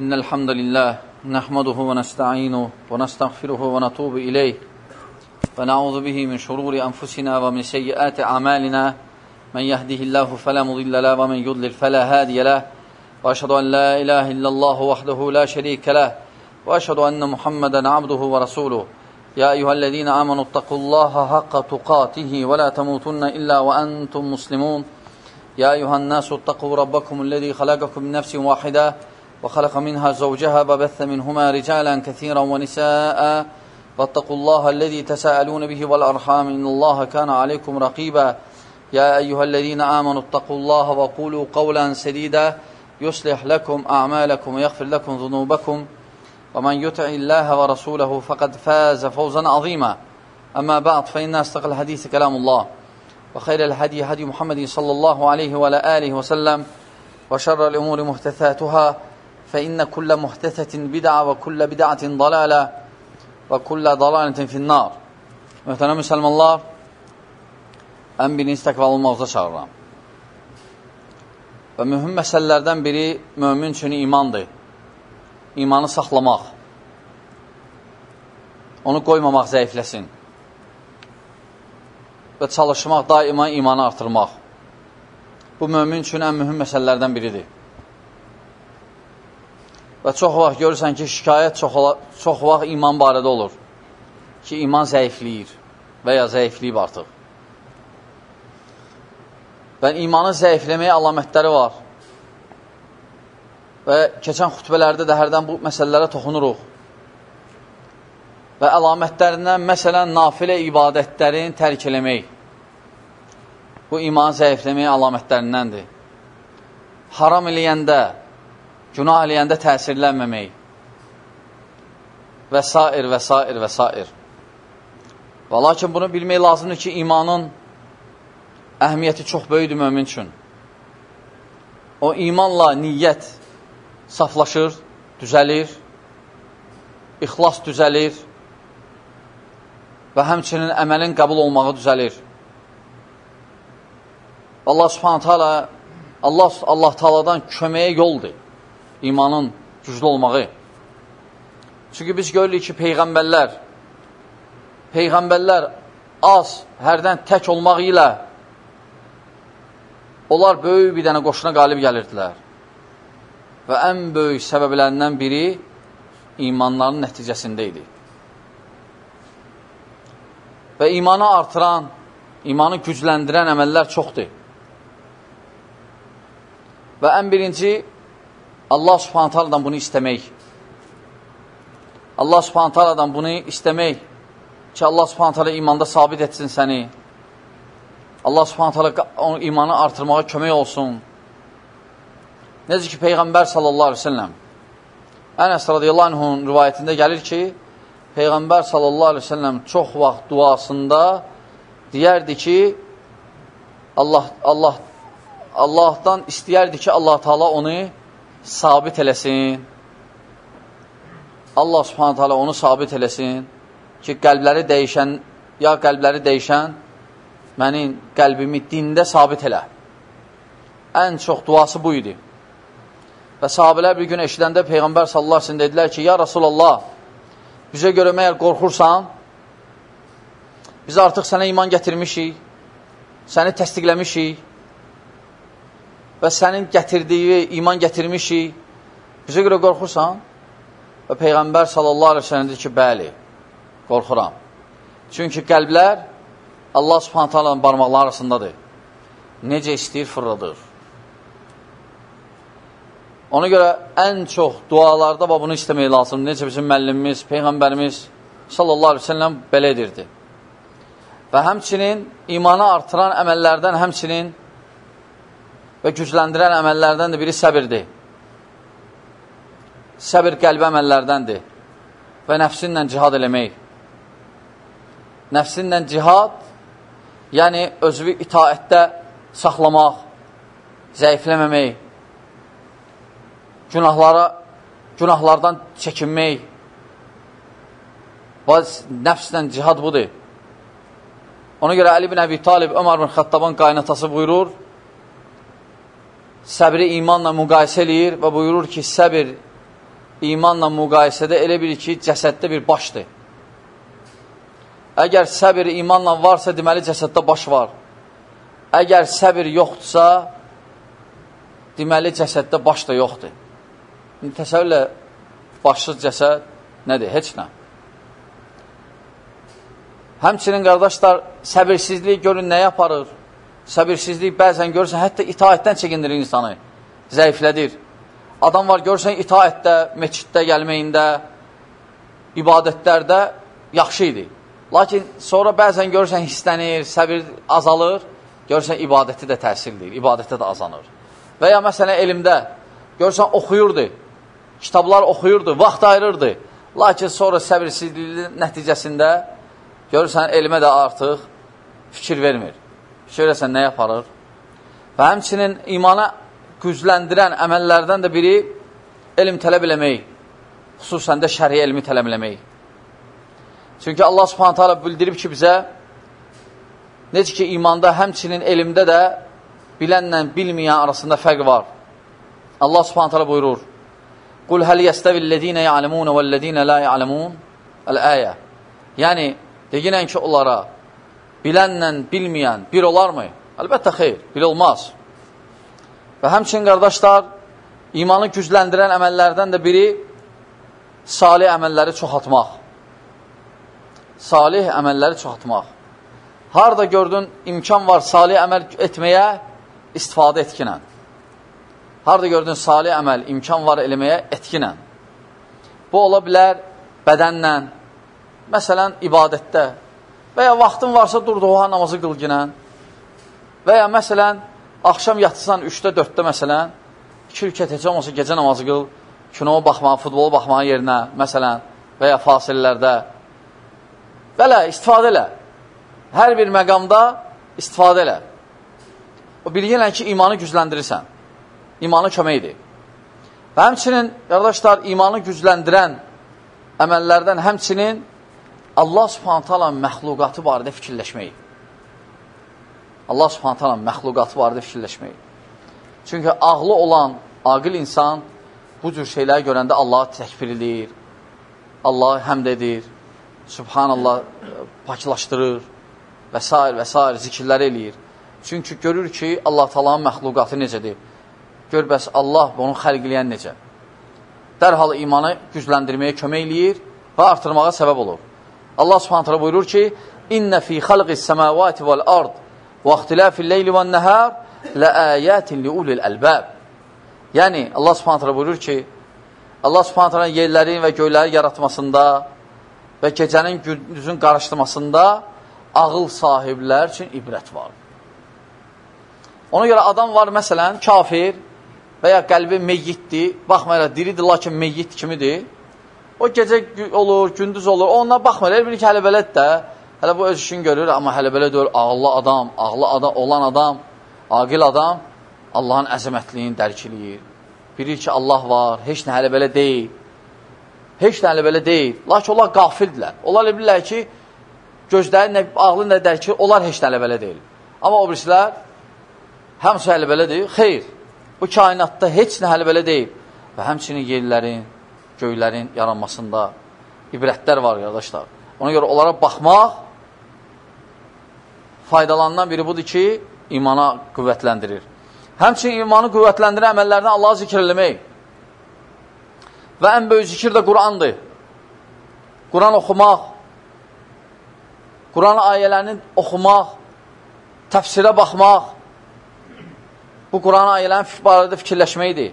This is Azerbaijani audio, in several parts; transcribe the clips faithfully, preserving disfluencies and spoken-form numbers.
إن الحمد لله نحمده ونستعينه ونستغفره ونتوب إليه ونعوذ به من شرور أنفسنا ومن سيئات أعمالنا من يهده الله فلا مضل له ومن يضلل فلا هادي له وأشهد أن لا إله إلا الله وحده لا شريك له وأشهد أن محمدا عبده ورسوله يا أيها الذين آمنوا اتقوا الله حق تقاته ولا تموتن إلا وأنتم مسلمون يا أيها الناس اتقوا ربكم الذي خلقكم من نفس واحدة وخلق منها زوجها وبث منهما رجالا كثيرا ونساء واتقوا الله الذي تساءلون به والأرحام إن الله كان عليكم رقيبا يا أيها الذين آمنوا اتقوا الله وقولوا قولا سديدا يصلح لكم أعمالكم ويغفر لكم ذنوبكم ومن يطع الله ورسوله فقد فاز فوزا عظيما أما بعد فإن أصدق الحديث كلام الله وخير الهدي هدي محمد صلى الله عليه وعلى آله وسلم وشر الأمور محدثاتها فإن كل محدثة بدعة وكل بدعة ضلالة وكل ضلالة في النار. Möhtərəm müsəlmanlar, ən birinci təqva olmağıza çağırıram. Və mühüm məsələlərdən biri mömin üçün imandır. İmanı saxlamaq. Onu qoymamaq zəifləsin. Və çalışmaq, daima imanı artırmaq. Bu mömin üçün ən mühüm məsələlərdən biridir. Və çox vaxt görürsən ki, şikayət çox, çox vaxt iman barədə olur. Ki, iman zəifliyir və ya zəifliyib artıq. Və imanı zəifləməyə əlamətləri var. Və keçən xütbələrdə də hərdən bu məsələlərə toxunuruq. Və əlamətlərindən, məsələn, nafilə ibadətlərin tərk eləmək. Bu, imanı zəifləməyə əlamətlərindəndir. Haram eləyəndə, günah eləyəndə təsirlənməmək və s. və s. və s. Və lakin bunu bilmək lazımdır ki, imanın əhəmiyyəti çox böyüdür mömin üçün. O imanla niyyət saflaşır, düzəlir, ixlas düzəlir və həmçinin əməlin qəbul olmağı düzəlir. Allah subhanətə alə Allah, Allah Taala'dan köməyə yoldur. İmanın güclü olmağı. Çünki biz görürük ki, peyğəmbərlər peyğəmbərlər az, hərdən tək olmaq ilə onlar böyük bir dənə qoşuna qalib gəlirdilər. Və ən böyük səbəblərindən biri imanların nəticəsində idi. Və imanı artıran, imanı gücləndirən əməllər çoxdur. Və ən birinci Allah subhanət haladan bunu istəmək. Allah subhanət haladan bunu istəmək ki, Allah subhanət hala imanda sabit etsin səni. Allah subhanət hala imanı artırmağa kömək olsun. Necə ki, Peyğəmbər sallallahu aleyhi ve sellem Ənəs radiyallahu anhun rivayətində gəlir ki, Peyğəmbər sallallahu aleyhi ve sellem çox vaxt duasında deyərdi ki, Allah, Allah, Allahdan istəyərdi ki, Allah Taala onu sabit eləsin. Allah subhanət hala onu sabit eləsin ki, qəlbləri dəyişən, ya qəlbləri dəyişən mənim qəlbimi dində sabit elə. Ən çox duası bu idi. Və sahabələr bir gün eşidəndə Peyğəmbər sallallahu aleyhi ve sellem dedilər ki, ya Rasulallah, bizə görə məyər qorxursan, biz artıq sənə iman gətirmişik, səni təsdiqləmişik və sənin gətirdiyi iman gətirmişik, bizə görə qorxursan? Və Peyğəmbər sallallahu aleyhi ve sellem dedi ki, bəli, qorxuram. Çünki qəlblər Allah subhanət halanın barmaqları arasındadır. Necə istəyir fırladır. Ona görə ən çox dualarda bunu istəmək lazım. Necə bizim müəllimimiz, Peyğəmbərimiz sallallahu aleyhi ve sellem belə edirdi. Və həmçinin imanı artıran əməllərdən həmçinin və gücləndirən əməllərdən də biri səbirdir. Səbir qəlbi əməllərdəndir və nəfsinlə cihad eləmək. Nəfsinlə cihad, yəni özünü itaətdə saxlamaq, zəifləməmək, günahlara, günahlardan çəkinmək. Nəfslə cihad budur. Ona görə Əli bin Əbi Talib, Ömər bin Xəttabın qaynatası buyurur, səbri imanla müqayisə eləyir və buyurur ki, səbir imanla müqayisədə elə bilir ki, cəsəddə bir başdır. Əgər səbir imanla varsa, deməli cəsəddə baş var. Əgər səbir yoxdursa, deməli cəsəddə baş da yoxdur. İndi təsəvvürlə başsız cəsəd nədir? Heç nə. Həmçinin qardaşlar, səbirsizlik görün nə yaparır? Səbirsizlik bəzən görürsən, hətta itaətdən çəkindirir insanı, zəiflədir. Adam var, görürsən, itaətdə, meçiddə, gəlməyində, ibadətlərdə yaxşı idi. Lakin sonra bəzən görürsən, hissənir, səbir azalır, görürsən, ibadəti də təsirləyir, ibadətdə də azalır. Və ya məsələn, elmdə, görürsən, oxuyurdu, kitablar oxuyurdu, vaxt ayırırdı. Lakin sonra səbirsizliyin nəticəsində görürsən, elmə də artıq fikir vermir. Fikir versən, nə yaparır? Və həmçinin imana gücləndirən əməllərdən də biri elm tələb eləmək, xüsusən də şəri elmi tələb eləmək. Çünki Allah subhanətə alə bildirib ki, bizə necə ki, imanda həmçinin elmdə də bilənlə bilməyən arasında fərq var. Allah subhanətə alə buyurur, Qul həl yəstəvillədinə ya'ləmunə vəllədinə la ya'ləmun əl-əyə. Yəni, deyinən ki, onlara bilənlə bilməyən bir olarmı? Əlbəttə xeyr, bir olmaz. Və həmçinin qardaşlar, imanı gücləndirən əməllərdən də biri salih əməlləri çoxaltmaq. Salih əməlləri çoxaltmaq. Harada gördün, imkan var salih əməl etməyə, istifadə etkinən. Harada gördün, salih əməl, imkan var eləməyə, etkinən. Bu ola bilər bədənlə, məsələn, ibadətdə və ya vaxtın varsa durduğu namazı qılginən və ya məsələn, axşam yatırsan üçdə, dörddə məsələn, iki rükət heç olmasa gecə namazı qıl, kinoya baxmağa, futbolu baxmağa yerinə, məsələn, və ya fasilələrdə. Belə, istifadə elə. Hər bir məqamda istifadə elə. O bilginlə ki, imanı gücləndirirsən. İmanı köməkdir. Və həmçinin, qardaşlar, imanı gücləndirən əməllərdən həmçinin Allah subhanətə alə məxluqatı barədə fikirləşmək. Allah subhanətə alə məxluqatı barədə fikirləşmək. Çünki ağlı olan, aqil insan bu cür şeyləri görəndə Allahı təkbir edir, Allahı həmd edir, subhanallah paklaşdırır və s. və s. zikirləri eləyir. Çünki görür ki, Allah Taala'nın məxluqatı necədir? Gör, bəs Allah onu xəlq eləyən necə? Dərhal imanı gücləndirməyə kömək eləyir və artırmağa səbəb olur. Allah subhanətə buyurur ki, İnnə fi xalqis səməvati vəl-ard və ixtilafil leyli vən-nəhər ləəyətin liulil əlbəb. Yəni, Allah subhanətə buyurur ki, Allah subhanətə yerlərin və göyləri yaratmasında və gecənin gündüzün qarışdırmasında ağıl sahiblər üçün ibrət var. Ona görə adam var, məsələn, kafir və ya qəlbi meyyiddir, baxmayaraq diridir, lakin meyyid kimidir. O gecə olur, gündüz olur, onunla baxmayaraq, bilir ki, hələ belədir də, hələ bu öz işini görür, amma hələ belə deyir, ağıllı adam, ağlı adam, olan adam, aqil adam, Allahın əzəmətliyini dərk eləyir. Bilir ki, Allah var, heç nə hələ belə deyil. Heç nə hələ belə deyil. Lakin onlar qafildirlər. Onlar bilirlər ki, gözləri, ağlı nə dərk edir, onlar heç nə hələ belə deyil. Amma o birisilər, həmsi hələ belə deyil, xeyr. Bu kainatda heç nə hələ belə deyil. Və həmçinin yerlərin, göylərin yaranmasında ibrətlər var, qardaşlar. Ona görə onlara baxmaq faydalanan biri budur ki, imana qüvvətləndirir. Həmçinin imanı qüvvətləndirən əməllərdən Allahı zikr eləmək. Və ən böyük zikir də Qurandır. Quran oxumaq, Quran ayələrini oxumaq, təfsirə baxmaq, bu Quran ayələrin barədə fikirləşməkdir.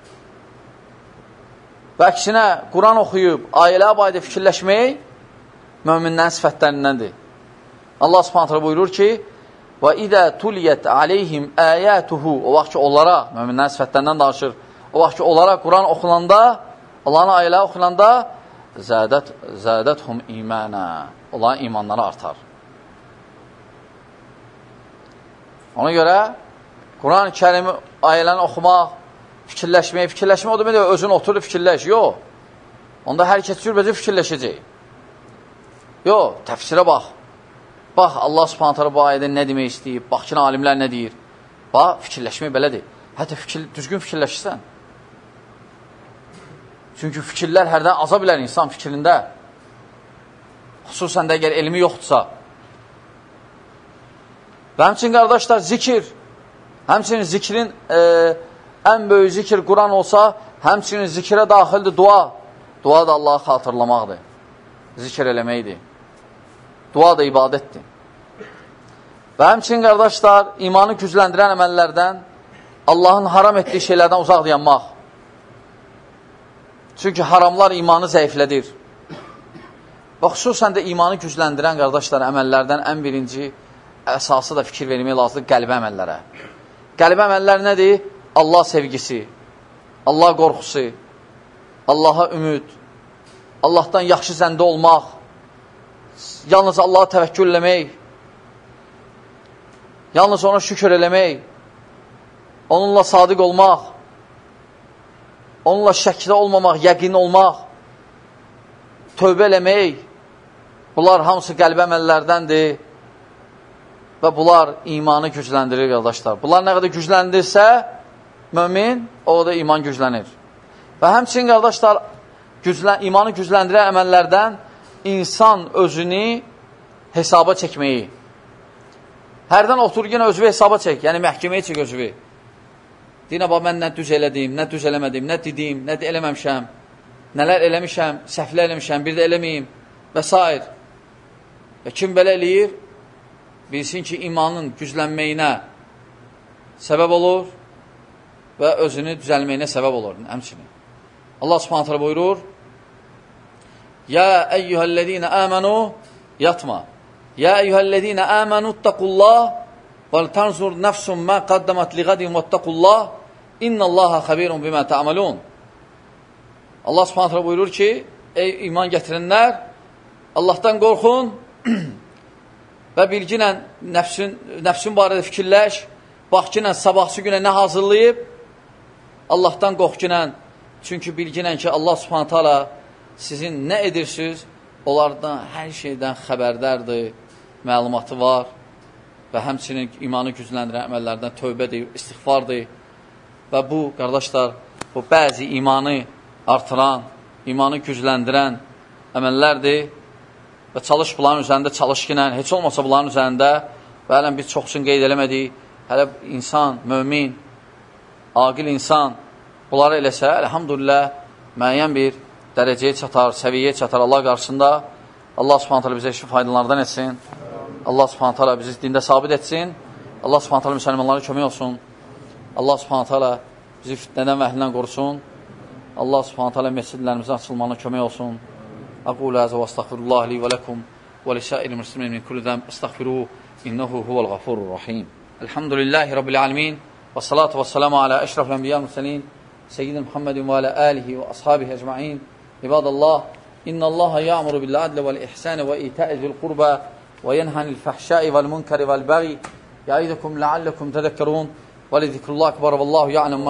Və əksinə, Quran oxuyub, ayələr barədə fikirləşmək möminlərin sifətlərindəndir. Allah subhanətə buyurur ki, və idə tuliyyət aleyhim əyətuhu, o vaxt ki, onlara, möminlərin sifətlərindən danışır, o vaxt ki, onlara Quran oxunanda, Allahın ayələri oxunanda, zədət, zədəthum imanə, onların imanları artar. Ona görə, Quran-ı Kərimi ayələrini oxumaq, fikirləşmək, fikirləşmək o demək də özün oturub fikirləş, yox. Onda hər kəs cürbəcə fikirləşəcək. Yox, təfsirə bax. Bax, Allah subhanətə bu ayədə nə demək istəyib, bax ki, alimlər nə deyir. Bax, fikirləşmək belədir. Hətta fikir, düzgün fikirləşirsən. Çünki fikirlər hərdən aza bilər insan fikrində. Xüsusən də əgər elmi yoxdursa. Və həmçinin qardaşlar, zikir, həmçinin zikrin e, ən böyük zikir Quran olsa, həmçinin zikrə daxildir dua. Dua da Allahı xatırlamaqdır. Zikr eləməkdir. Dua da ibadətdir. Və həmçinin qardaşlar, imanı gücləndirən əməllərdən Allahın haram etdiyi şeylərdən uzaq dayanmaq. Çünki haramlar imanı zəiflədir. Və xüsusən də imanı gücləndirən qardaşlar, əməllərdən ən birinci əsası da fikir vermək lazımdır qəlbə əməllərə. Qəlbə əməllər nədir? Allah sevgisi, Allah qorxusu, Allaha ümid, Allahdan yaxşı zəndə olmaq, yalnız Allaha təvəkkül eləmək, yalnız ona şükür eləmək, onunla sadiq olmaq, onunla şəkdə olmamaq, yəqin olmaq, tövbə eləmək, bunlar hamısı qəlbə əməllərdəndir və bunlar imanı gücləndirir, qardaşlar. Bunlar nə qədər gücləndirsə, mömin, o da iman güclənir. Və həmçinin, qardaşlar, güclən, imanı gücləndirən əməllərdən insan özünü hesaba çəkməyi. Hərdən otur, yenə özünü hesaba çək, yəni məhkəməyə çək özünü. Deyinə, bax, mən nə düz elədim, nə düz eləmədim, nə dedim, nə də eləməmişəm, nələr eləmişəm, səhvlə eləmişəm, bir də eləməyim və s. Və kim belə eləyir, bilsin ki, imanın güclənməyinə səbəb olur və özünü düzəlməyinə səbəb olur, həmçinin. Allah subhanət hələ buyurur, Yə əyyühəl-ləzīnə əmənu yatma. Yə əyyühəl-ləzīnə əmənu ittəqullah vəl-tənzur nəfsun mə qaddəmət liğədin vəttəqullah İnnəllaha xəbirun bimə tə'amalun. Allah subhanət hələ buyurur ki, ey iman gətirənlər, Allahdan qorxun və bilginə nəfsin, nəfsin barədə fikirləş, bax ki, sabahçı günə nə hazırlayıb, Allahdan qorxunə, çünki bilginə ki, Allah subhanət hələ sizin nə edirsiniz, onlardan hər şeydən xəbərdardır, məlumatı var və həmçinin imanı gücləndirən əməllərdən tövbədir, istiğfardır və bu, qardaşlar, bu bəzi imanı artıran, imanı gücləndirən əməllərdir və çalış bunların üzərində çalış ki, heç olmasa bunların üzərində və hələn biz çoxsun qeyd eləmədik, hələ insan, mömin, aqil insan bunları eləsə, əlhamdülillah, müəyyən bir dərəcəyə çatar, səviyyəyə çatar Allah qarşısında. Allah subhanət hələ bizə işin faydalardan etsin. Allah subhanət hələ bizi dində sabit etsin. Allah subhanət hələ müsəlmanlara kömək olsun. Allah subhanət hələ bizi fitnədən və əhlindən qorusun. Allah subhanət hələ məscidlərimizin açılmağına kömək olsun. Aqulu əzə və astəxfirullah li və ləkum və lisəir müslimin min kulli zəm istəxfiruhu innehu huvəl ğafurur rahim. Elhamdülillahi Rabbil alemin və salatu və salamu alə əşrafil ənbiyyəl mürsəlin Seyyidin Muhammedin və alə alihi və ashabihi əcma'in. İbadallah, innallaha ya'muru bil adli vel ihsani ve ita'i zil qurba ve yenhanil fahşai vel munkari vel baghi ya'idukum la'allakum tezekkerun ve li zikrullah ekber vallahu ya'lem